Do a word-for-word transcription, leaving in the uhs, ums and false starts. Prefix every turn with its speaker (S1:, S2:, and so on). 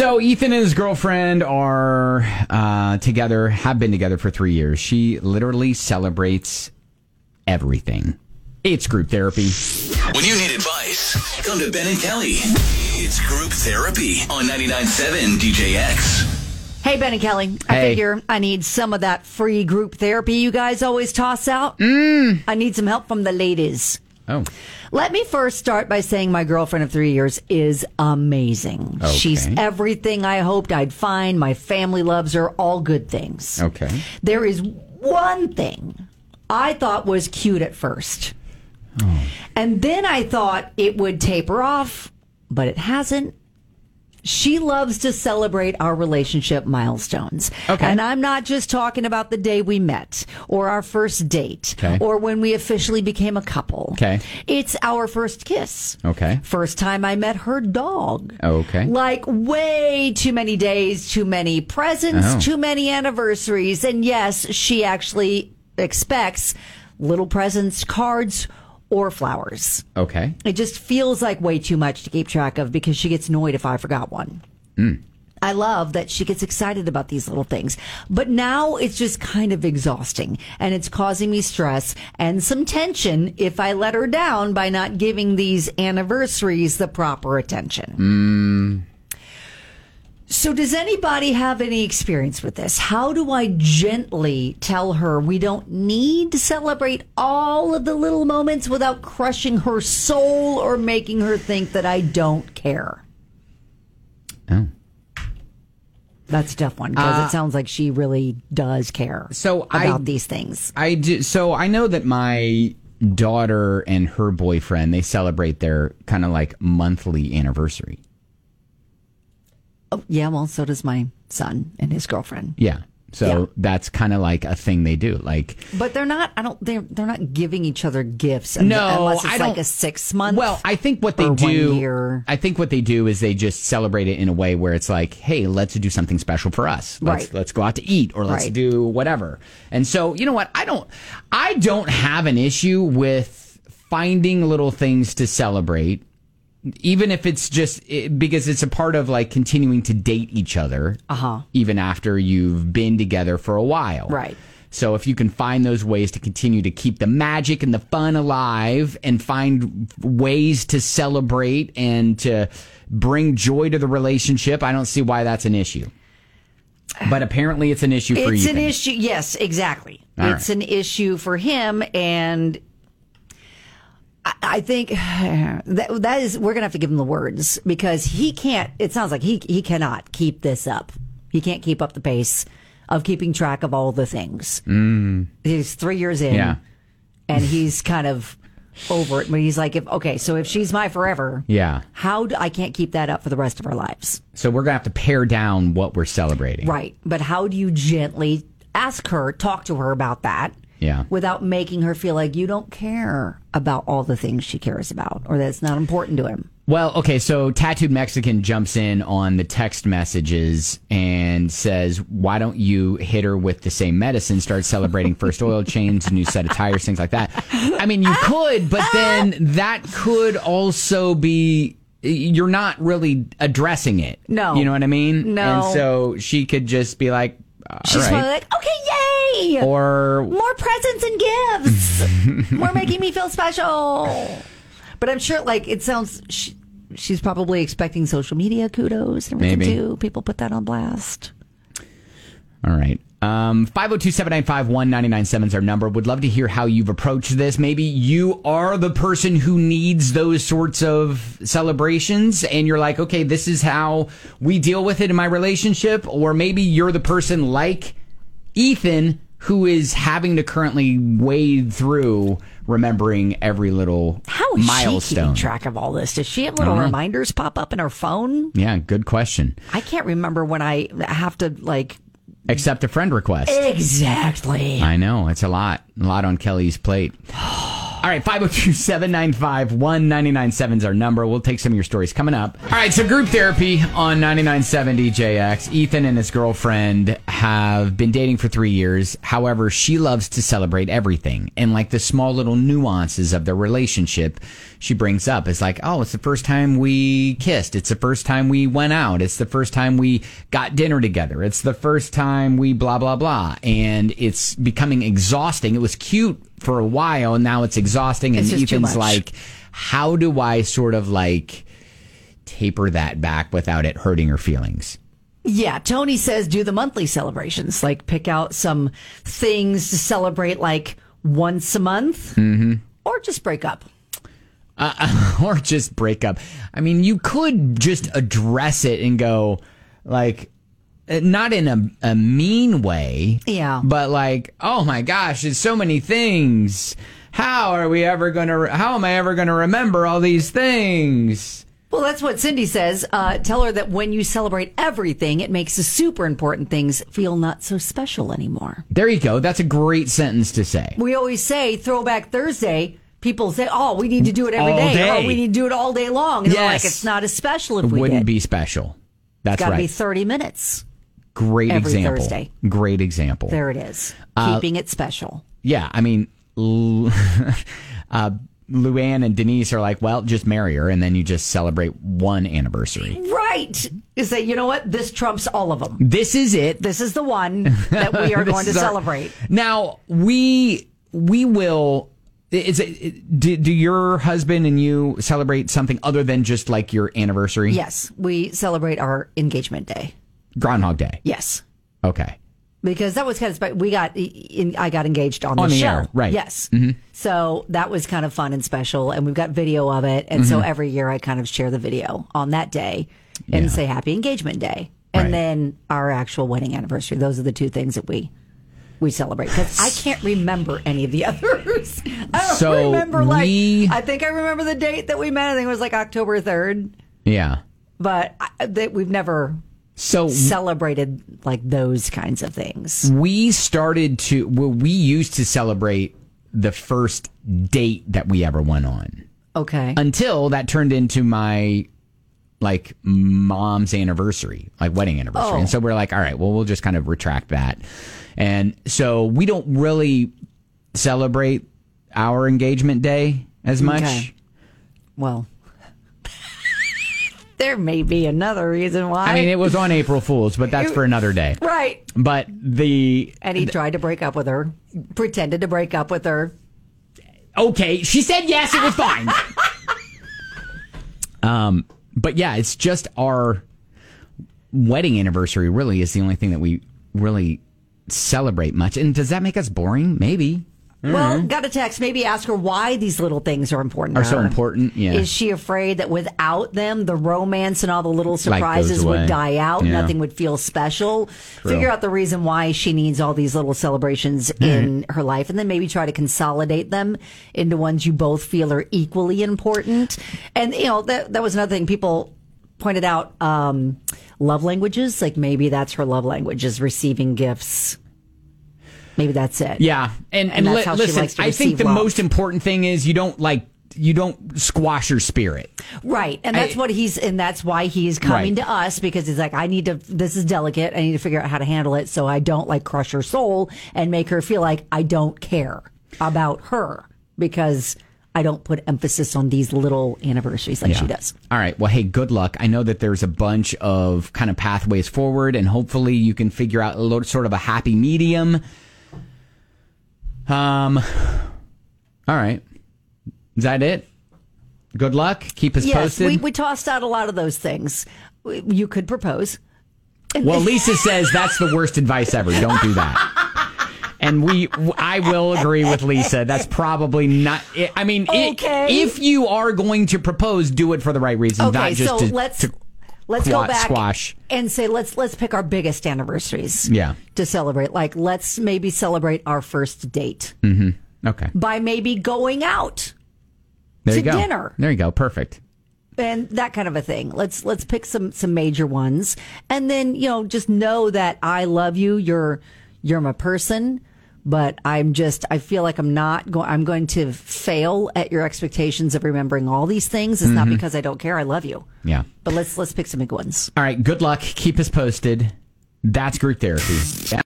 S1: So Ethan and his girlfriend are uh, together, have been together for three years. She literally celebrates everything. It's group therapy.
S2: When you need advice, come to Ben and Kelly. It's group therapy on ninety-nine point seven D J X.
S3: Hey, Ben and Kelly. I
S1: Hey.
S3: figure I need some of that free group therapy you guys always toss out.
S1: Mm.
S3: I need some help from the ladies.
S1: Oh.
S3: Let me first start by saying my girlfriend of three years is amazing.
S1: Okay.
S3: She's everything I hoped I'd find. My family loves her. All good things.
S1: Okay.
S3: There is one thing I thought was cute at first.
S1: Oh.
S3: And then I thought it would taper off, but it hasn't. She loves to celebrate our relationship milestones.
S1: Okay.
S3: And I'm not just talking about the day we met or our first date
S1: Okay.
S3: or when we officially became a couple.
S1: Okay.
S3: It's our first kiss.
S1: Okay.
S3: First time I met her dog.
S1: Okay.
S3: Like way too many days, too many presents,
S1: Oh.
S3: too many anniversaries. And yes, she actually expects little presents, cards, or flowers.
S1: Okay.
S3: It just feels like way too much to keep track of because she gets annoyed if I forgot one.
S1: Mm.
S3: I love that she gets excited about these little things. But now it's just kind of exhausting and it's causing me stress and some tension if I let her down by not giving these anniversaries the proper attention.
S1: Mm.
S3: So does anybody have any experience with this? How do I gently tell her we don't need to celebrate all of the little moments without crushing her soul or making her think that I don't care?
S1: Oh.
S3: That's a tough one because
S1: Uh,
S3: it sounds like she really does care
S1: So
S3: about
S1: I-
S3: these things.
S1: I do. So I know that my daughter and her boyfriend, they celebrate their kind of like monthly anniversary.
S3: Oh, yeah, well, so does my son and his girlfriend.
S1: Yeah. So
S3: Yeah.
S1: that's kind of like a thing they do. Like,
S3: But they're not. I don't. They're they're not giving each other gifts. un-
S1: No,
S3: unless it's
S1: I
S3: like
S1: don't-
S3: a six month.
S1: well, I think what they
S3: or
S1: do,
S3: one year.
S1: I think what they do is they just celebrate it in a way where it's like, hey, let's do something special for us. Let's,
S3: Right.
S1: let's go out to eat or let's
S3: Right.
S1: do whatever. And so, you know what? I don't, I don't have an issue with finding little things to celebrate. Even if it's just it, because it's a part of like continuing to date each other,
S3: Uh-huh.
S1: even after you've been together for a while.
S3: Right.
S1: So if you can find those ways to continue to keep the magic and the fun alive and find ways to celebrate and to bring joy to the relationship, I don't see why that's an issue. But apparently it's an issue for you.
S3: It's an issue. Yes, exactly.
S1: All
S3: it's an issue for him, and I, I think that that is we're gonna have to give him the words because he can't. It sounds like he he cannot keep this up. He can't keep up the pace of keeping track of all the things.
S1: Mm.
S3: He's three years in,
S1: Yeah.
S3: and he's kind of over it. But he's like, if, okay, so if she's my forever,
S1: Yeah.
S3: how do I can't keep that up for the rest of our lives?
S1: So we're going to have to pare down what we're celebrating.
S3: Right. But how do you gently ask her, talk to her about that
S1: Yeah.
S3: without making her feel like you don't care about all the things she cares about or that it's not important to him?
S1: Well, okay, so Tattooed Mexican jumps in on the text messages and says, why don't you hit her with the same medicine, start celebrating first oil change, new set of tires, things like that. I mean, you could, but then that could also be, you're not really addressing it.
S3: No.
S1: You know what I mean?
S3: No.
S1: And so she could just be like, all
S3: She's
S1: right.
S3: probably like, okay, yay!
S1: Or
S3: more presents and gifts. More making me feel special. But I'm sure, like, it sounds, she, she's probably expecting social media kudos and everything,
S1: Maybe.
S3: too. People put that on blast.
S1: All right. Um, five oh two, seven nine five, one nine nine seven is our number. Would love to hear how you've approached this. Maybe you are the person who needs those sorts of celebrations and you're like, okay, this is how we deal with it in my relationship. Or maybe you're the person like Ethan who is having to currently wade through remembering every little
S3: How is she
S1: milestone.
S3: keeping track of all this? Does she have little
S1: I don't know.
S3: reminders pop up in her phone?
S1: Yeah, good question.
S3: I can't remember when I have to, like...
S1: Accept a friend request.
S3: Exactly.
S1: I know. It's a lot. A lot on Kelly's plate. All right, five oh two, seven nine five, one nine nine seven is our number. We'll take some of your stories coming up. All right, so group therapy on ninety-nine point seven D J X. Ethan and his girlfriend have been dating for three years. However, she loves to celebrate everything. And like the small little nuances of their relationship, she brings up. It's like, oh, it's the first time we kissed. It's the first time we went out. It's the first time we got dinner together. It's the first time we blah, blah, blah. And it's becoming exhausting. It was cute for a while, and now it's exhausting. And
S3: It's just too
S1: Ethan's
S3: much.
S1: like, how do I sort of like taper that back without it hurting her feelings?
S3: Yeah, Tony says do the monthly celebrations, like pick out some things to celebrate like once a month, mm-hmm. or just break up.
S1: Uh, or just break up. I mean, you could just address it and go, like, uh, not in a, a mean way.
S3: Yeah.
S1: But like, oh my gosh, there's so many things. How are we ever going to, re- how am I ever going to remember all these things?
S3: Well, that's what Cindy says. Uh, tell her that when you celebrate everything, it makes the super important things feel not so special anymore.
S1: There you go. That's a great sentence to say.
S3: We always say Throwback Thursday. People say, oh, we need to do it every
S1: All
S3: day.
S1: day.
S3: Or we need to do it all day long. And they're like,
S1: Yes.
S3: it's not as special if
S1: It
S3: we
S1: wouldn't
S3: did.
S1: be special. That's
S3: It's got to
S1: right.
S3: be thirty minutes.
S1: Great
S3: every
S1: example.
S3: Thursday.
S1: Great example.
S3: There it is.
S1: Uh,
S3: Keeping it special.
S1: Yeah, I mean, Lu- uh, Luann and Denise are like, well, just marry her, and then you just celebrate one anniversary.
S3: Right. You say, you know what? This trumps all of them.
S1: This is it.
S3: This is the one that we are
S1: This
S3: going to
S1: is our-
S3: celebrate.
S1: Now, we we will. Is it? Do, do your husband and you celebrate something other than just like your anniversary?
S3: Yes, we celebrate our engagement day.
S1: Groundhog Day.
S3: Yes.
S1: Okay.
S3: Because that was kind of special. We got, in, I got engaged on the
S1: On the
S3: show.
S1: air, right.
S3: Yes.
S1: Mm-hmm.
S3: So that was kind of fun and special. And we've got video of it. And so
S1: Mm-hmm.
S3: every year I kind of share the video on that day and
S1: Yeah.
S3: say happy engagement day. And
S1: Right.
S3: then our actual wedding anniversary. Those are the two things that we we celebrate. Because I can't remember any of the others. I don't
S1: So
S3: remember, like,
S1: we-
S3: I think I remember the date that we met. I think it was like October third.
S1: Yeah.
S3: But I, that we've never
S1: So
S3: celebrated like those kinds of things.
S1: we started to. Well, we used to celebrate the first date that we ever went on.
S3: Okay.
S1: Until that turned into my like mom's anniversary, like wedding anniversary.
S3: Oh.
S1: And so we're like, all right, well, we'll just kind of retract that. And so we don't really celebrate our engagement day as much.
S3: Okay. Well, there may be another reason why.
S1: I mean, it was on April Fool's, but that's for another day.
S3: right.
S1: But the
S3: And he tried to break up with her, pretended to break up with her.
S1: okay, she said yes, it was fine. um, but yeah, it's just our wedding anniversary. Really, is the only thing that we really celebrate much. And does that make us boring? Maybe.
S3: Well, got a text. Maybe ask her why these little things are important.
S1: Are
S3: to
S1: so
S3: her.
S1: important, yeah.
S3: Is she afraid that without them, the romance and all the little surprises
S1: goes away.
S3: would die out?
S1: Yeah.
S3: Nothing would feel special.
S1: True.
S3: Figure out the reason why she needs all these little celebrations in her life, and then maybe try to consolidate them into ones you both feel are equally important. And you know that that was another thing people pointed out. Um, love languages, like maybe that's her love language is receiving gifts. Maybe that's it.
S1: Yeah, and
S3: And
S1: and,
S3: that's
S1: li-
S3: how she
S1: listen,
S3: likes to
S1: I think
S3: receive
S1: the
S3: love.
S1: most important thing is you don't like you don't squash her spirit.
S3: Right. And that's
S1: I-
S3: what he's, and that's why he's coming
S1: Right.
S3: to us, because he's like, I need to, this is delicate. I need to figure out how to handle it so I don't like crush her soul and make her feel like I don't care about her because I don't put emphasis on these little anniversaries like she does.
S1: All right. Well, hey, good luck. I know that there's a bunch of kind of pathways forward, and hopefully you can figure out a little sort of a happy medium. Um. All right. Is that it? Good luck. Keep us
S3: Yes,
S1: posted.
S3: we, we tossed out a lot of those things. You could propose.
S1: Well, Lisa says that's the worst advice ever. Don't do that. And we, I will agree with Lisa. That's probably not. I mean, i-
S3: Okay.
S1: if you are going to propose, do it for the right reasons,
S3: Okay,
S1: not just
S3: so
S1: to,
S3: let's
S1: to
S3: let's
S1: squa-
S3: go back
S1: squash.
S3: and say let's let's pick our biggest anniversaries.
S1: Yeah.
S3: To celebrate, like let's maybe celebrate our first date
S1: Okay.
S3: by maybe going out
S1: There
S3: to
S1: you go.
S3: dinner.
S1: There you go. Perfect.
S3: and that kind of a thing. Let's let's pick some some major ones, and then you know just know that I love you. You're you're my person, But I'm just, I feel like I'm not going, I'm going to fail at your expectations of remembering all these things. It's mm-hmm. not because I don't care. I love you.
S1: Yeah.
S3: But let's, let's pick some big ones.
S1: All right. Good luck. Keep us posted. That's group therapy. Yeah.